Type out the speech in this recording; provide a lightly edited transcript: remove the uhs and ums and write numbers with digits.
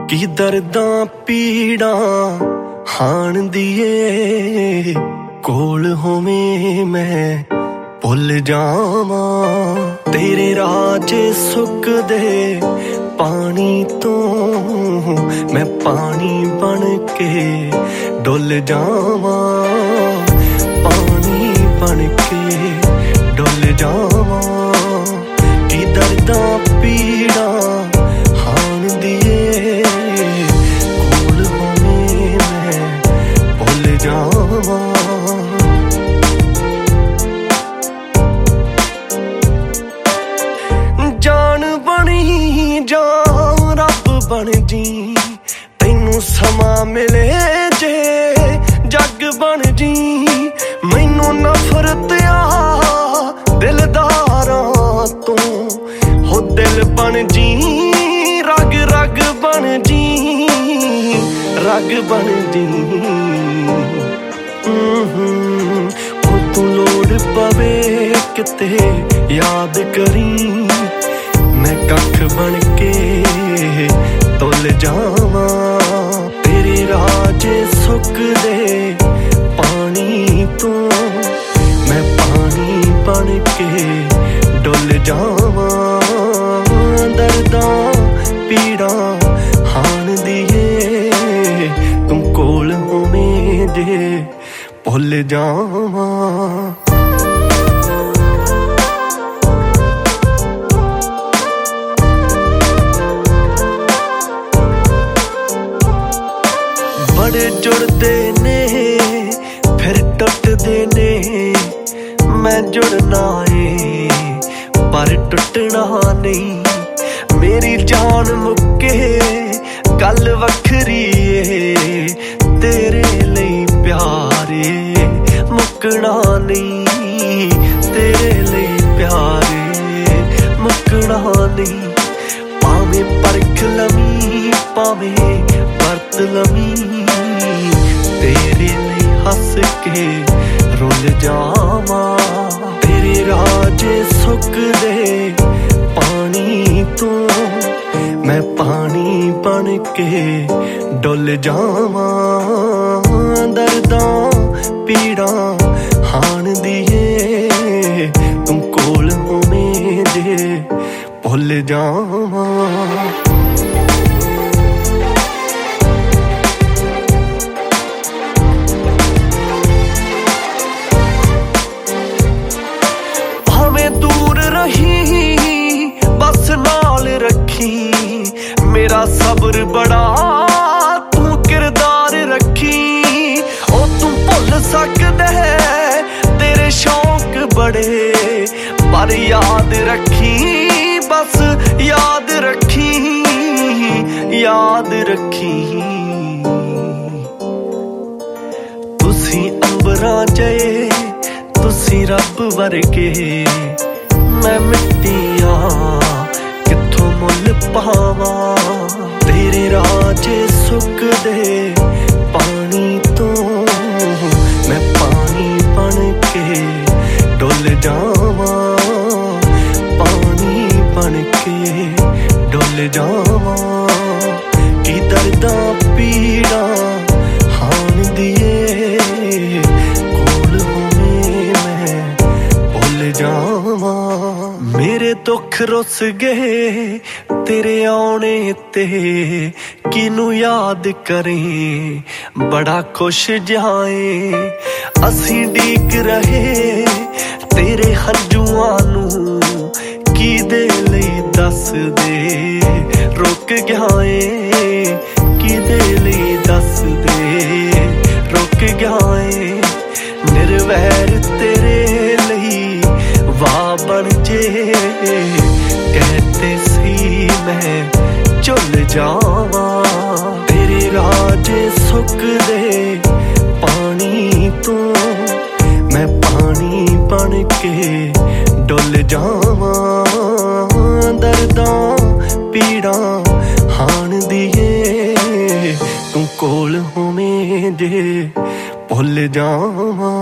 की दर्दां पीड़ां हाण दिए कोल होवें मैं भुल जावां तेरे राज सुक दे पानी तो मैं पानी बन के डुल जावां पानी बन के डुल जावां की दर्दां पीड़ां हाण दिए कोल होवें मैं भुल जावां जान बनी जां रब बन जी तैनू समा मिले जे जग बन जी मैनू नफरत आ दिलदारां तो हो दिल बन जी रग रग बन जी रग बन जी ओ तू लोड़ पवे किते याद करी मैं कख बन के तुल जावां तेरे राज सुक दे पानी तो मैं पानी बन के डुल जावां दर्दां पीड़ां हाण दिए तुम कोल होवें जे भुल जावां बड़े जुड़दे ने फिर टुटदे ने मैं जुड़ना है पर टुटना नहीं मेरी जान मुक्के गल वखरी है तेरे लिए प्यारे मुकना नहीं तेरे लिए प्यारे मुकना नहीं पावे परख लमी पावे बरत लमी तेरे लिए हंस के रुल जावां तेरे राज सुक दे पानी तो मैं पानी बन के डुल जावां दर्दां पीड़ां हाण दिए तुम कोल होवें जे भुल जावां बस नाल रखी मेरा सब्र बड़ा तू किरदार रखी ओ तू भुल सकदा है तेरे शौक बड़े पर याद रखी बस याद रखी याद रखी तुसी अंबरां जए तुसी रब वर्गे मैं मिट्टियां किथों मुल पावां तेरे राज सुक दे पानी तो मैं पानी बन के डुल जावां पानी बन के डुल जावां की दर्दां पीड़ां हाण दिए कोल होवें मैं भुल जावां मेरे दुख रुस गए तेरे आने ते किनू याद करें बड़ा खुश जाए असी डीक रहे तेरे हंजुआं नू की दे लई दस दे रुक गए की दे लई दस दे रुक गए निर्वैर तेरे लई वाह बन जे कहते सी मैं झुल जावां तेरे राज सुक दे पानी तो मैं पानी बन के डुल जावां दर्दां पीड़ां हाण दिए तू कोल होवें जे भुल जावां